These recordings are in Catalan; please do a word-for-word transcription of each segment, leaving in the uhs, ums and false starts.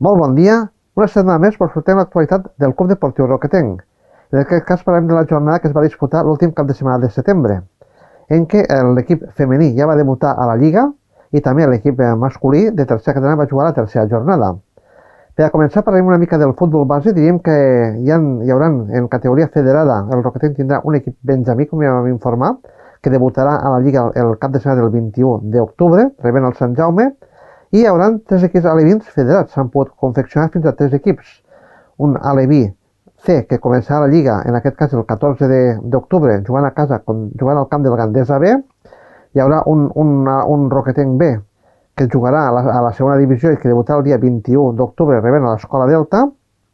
Molt bon dia, una setmana més portem l'actualitat del Club Deportiu Roquetenc. En aquest cas parlem de la jornada que es va disputar l'últim cap de setmana de setembre, en què l'equip femení ja va debutar a la Lliga i també l'equip masculí de tercera catalana va jugar a la tercera jornada. Per a començar parlem una mica del futbol base, diríem que hi, ha, hi haurà en categoria federada, el Roquetenc tindrà un equip benjamí, com ja vam informar, que debutarà a la Lliga el cap de setmana del vint-i-u d'octubre, rebent el Sant Jaume, i hi haurà tres equips alevins federats. S'han pogut confeccionar fins a tres equips. Un aleví C, que començarà la Lliga, en aquest cas el catorze d'octubre, jugant a casa, jugant al camp del Gandesa B. Hi haurà un, un, un Roquetenc B, que jugarà a la, a la segona divisió i que debutarà el dia vint-i-u d'octubre rebent a l'Escola Delta.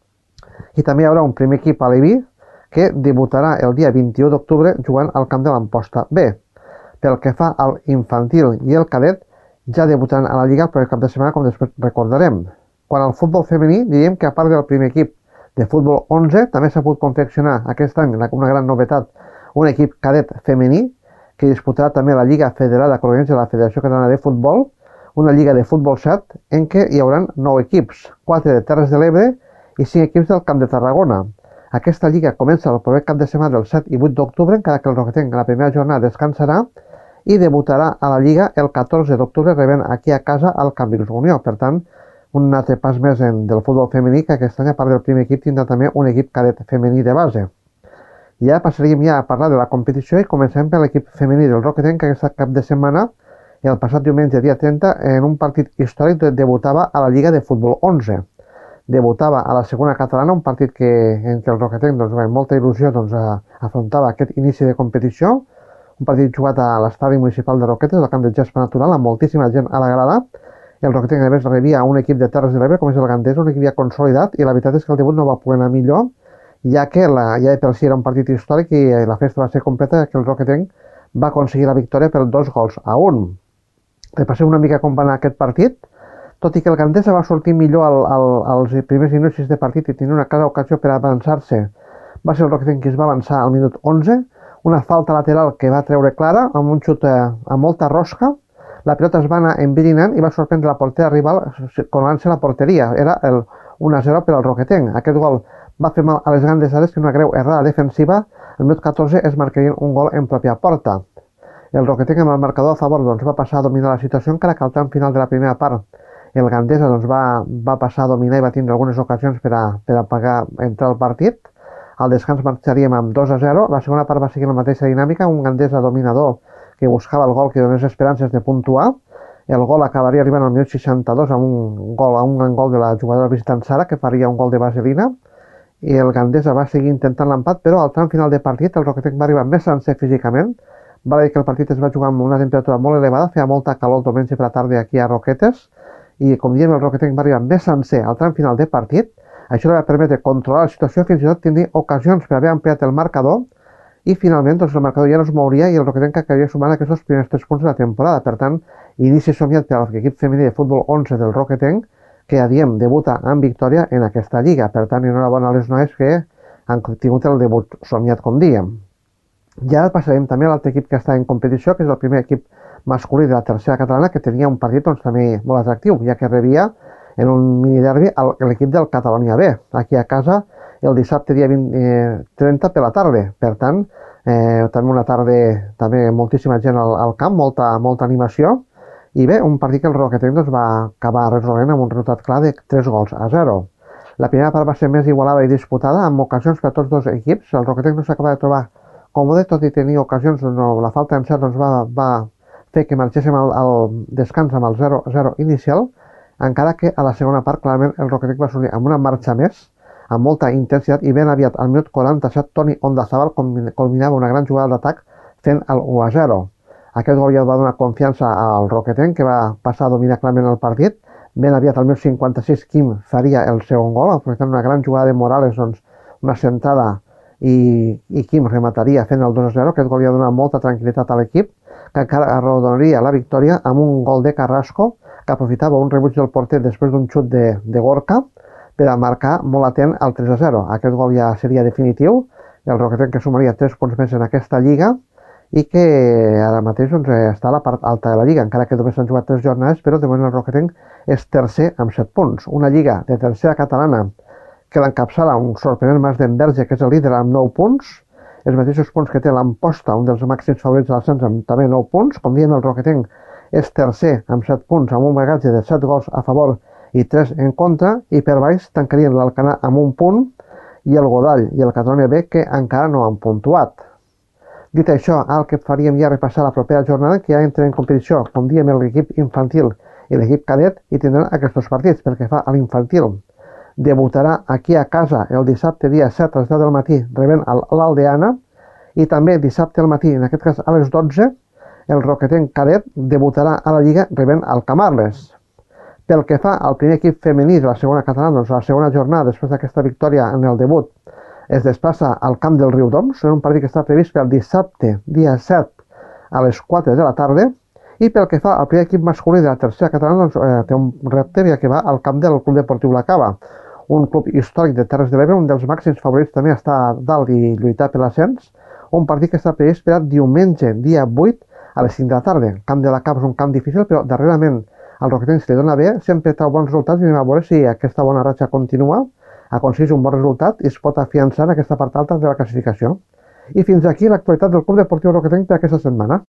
I també hi haurà un primer equip aleví, que debutarà el dia vint-i-u d'octubre jugant al camp de l'Amposta B. Pel que fa al infantil i el cadet, ja debutaran a la Lliga el primer cap de setmana, com després recordarem. Quan al futbol femení, diríem que a part del primer equip de futbol onze, també s'ha pogut confeccionar aquest any una gran novetat, un equip cadet femení, que disputarà també la Lliga Federada que organitza la Federació Catalana de Futbol, una Lliga de Futbol set, en què hi haurà nou equips, quatre de Terres de l'Ebre i cinc equips del Camp de Tarragona. Aquesta Lliga comença el proper cap de setmana del set i vuit d'octubre, encara que el Roquetenc a la primera jornada descansarà, i debutarà a la Lliga el catorze d'octubre rebent aquí a casa al Cambrils Unió. Per tant, un altre pas més en, del futbol femení, que aquest any, a part del primer equip, tindrà també un equip cadet femení de base. I ara passaríem ja a parlar de la competició i comencem per l'equip femení del Roquetenc, que aquest cap de setmana, el passat diumenge, dia trenta, en un partit històric, debutava a la Lliga de Futbol onze. Debutava a la segona catalana, un partit que, en què el Roquetenc, doncs, amb molta il·lusió, doncs, afrontava aquest inici de competició, un partit jugat a l'estadi municipal de Roquetes, al camp de gespa natural, amb moltíssima gent a la grada. El Roquetenc, a més, rebia un equip de Terres de l'Ebre, com és el Gandesa, un equip ja consolidat, i la veritat és que el debut no va poder anar millor, ja que la, ja per si era un partit històric i la festa va ser completa, que el Roquetenc va aconseguir la victòria per dos gols a un. Repassem una mica com va anar aquest partit. Tot i que el Gandesa va sortir millor al, al, als primers inicis de partit i tenir una clara ocasió per avançar-se, va ser el Roquetenc qui es va avançar al minut onze, una falta lateral que va treure clara, amb un xut eh, amb molta rosca. La pilota es va anar envirinant i va sorprendre la portera rival colant-se la porteria. Era el un a zero per al Roquetenc. Aquest gol va fer mal a les gandesades, que una greu errada defensiva. Al minut catorze es marcarien un gol en pròpia porta. El Roquetenc, amb el marcador a favor, doncs, va passar a dominar la situació, encara que al tram final de la primera part el Gandesa doncs, va, va passar a dominar i va tindre algunes ocasions per a, per a pagar, entrar al partit. Al descans marxaríem amb dos a zero. La segona part va seguir la mateixa dinàmica, un Gandesa dominador que buscava el gol que donés esperances de puntuar. El gol acabaria arribant al minut seixanta-dos amb un gol, a un gran gol de la jugadora visitant Sara, que faria un gol de vaselina. I el Gandesa va seguir intentant l'empat, però al tram final de partit el Roquetenc va arribar més sencer físicament. Val a dir que el partit es va jugar amb una temperatura molt elevada, feia molta calor el diumenge per la tarda aquí a Roquetes, i com diem el Roquetenc va arribar més sencer al tram final de partit. Això li va permetre controlar la situació, fins i tot tindre ocasions per haver ampliat el marcador, i finalment doncs, el marcador ja no es mouria i el Roquetenc acabaria sumant aquests primers tres punts de la temporada. Per tant, inici somiat per l'equip femení de futbol onze del Roquetenc, que ja diem debuta amb victòria en aquesta lliga. Per tant, enhorabona a les noies que han tingut el debut somiat, com diem. Ja passarem també a l'altre equip que està en competició, que és el primer equip masculí de la tercera catalana, que tenia un partit doncs, també molt atractiu, ja que rebia en un miniderbi l'equip del Catalonia B, aquí a casa, el dissabte dia vint, eh, trenta per la tarda. Per tant, eh, també una tarda, també moltíssima gent al, al camp, molta, molta animació, i bé, un partit que el Roquetenc doncs, va acabar resolent amb un resultat clar de tres gols a zero. La primera part va ser més igualada i disputada, amb ocasions per a tots dos equips. El Roquetenc no s'acaba de trobar còmode, tot i tenir ocasions, no, la falta d'encert doncs, va, va fer que marxéssim al, al descans amb el zero a zero inicial, encara que a la segona part clarament el Roquetenc va sortir amb una marxa més, amb molta intensitat, i ben aviat al minut quaranta-set Toni Ondazabal culminava una gran jugada d'atac fent el u a zero. Aquest gol ja va donar confiança al Roquetenc, que va passar a dominar clarament el partit. Ben aviat al minut cinquanta-sis Quim faria el segon gol, aprofitant una gran jugada de Morales, doncs, una centrada, i, i Quim remataria fent el dos a zero. Aquest gol ja donava molta tranquil·litat a l'equip, que encara arrodonaria la victòria amb un gol de Carrasco, que aprofitava un rebuig del porter després d'un xut de, de Gorka per a marcar molt atent al tres a zero. Aquest gol ja seria definitiu, i el Roquetenc que sumaria tres punts més en aquesta lliga, i que ara mateix doncs, està a la part alta de la Lliga, encara que només s'han jugat tres jornades, però de moment el Roquetenc és tercer amb set punts. Una Lliga de tercera catalana que l'encapçala un sorprenent Mas d'Enverge, que és el líder amb nou punts, els mateixos punts que té l'Amposta, un dels màxims favorits de l'ascens, amb també nou punts. Com diem, el Roquetenc és tercer amb set punts, amb un bagatge de set gols a favor i tres en contra, i per baix tancarien l'Alcanar amb un punt, i el Godall i el Catalonia B, que encara no han puntuat. Dit això, el que faríem ja repassar la propera jornada, que ja entren en competició, com diem, l'equip infantil i l'equip cadet, i tindran aquests dos partits. Pel que fa a l'infantil, debutarà aquí a casa el dissabte dia set a les deu del matí, rebent l'Aldeana, i també dissabte al matí, en aquest cas a les dotze, el Roquetenc cadet debutarà a la Lliga rebent el Camarles. Pel que fa al primer equip femení de la segona catalana, doncs la segona jornada, després d'aquesta victòria en el debut, es desplaça al camp del Riudoms, en un partit que està previst pel dissabte, dia set, a les quatre de la tarda, i pel que fa al primer equip masculí de la tercera catalana, doncs, eh, té un repte, ja que va al camp del Club Deportiu La Cava, un club històric de Terres de l'Ebre, un dels màxims favorits també està dalt i lluitar per l'ascens, un partit que està previst per diumenge, dia vuit, a les cinc de la tarda. El camp de La Cava és un camp difícil, però darrerament el Roquetenc se li dona bé, sempre trau bons resultats, i anem a veure si aquesta bona ratxa continua, aconsegueix un bon resultat i es pot afiançar en aquesta part alta de la classificació. I fins aquí l'actualitat del Club Deportiu Roquetenc per aquesta setmana.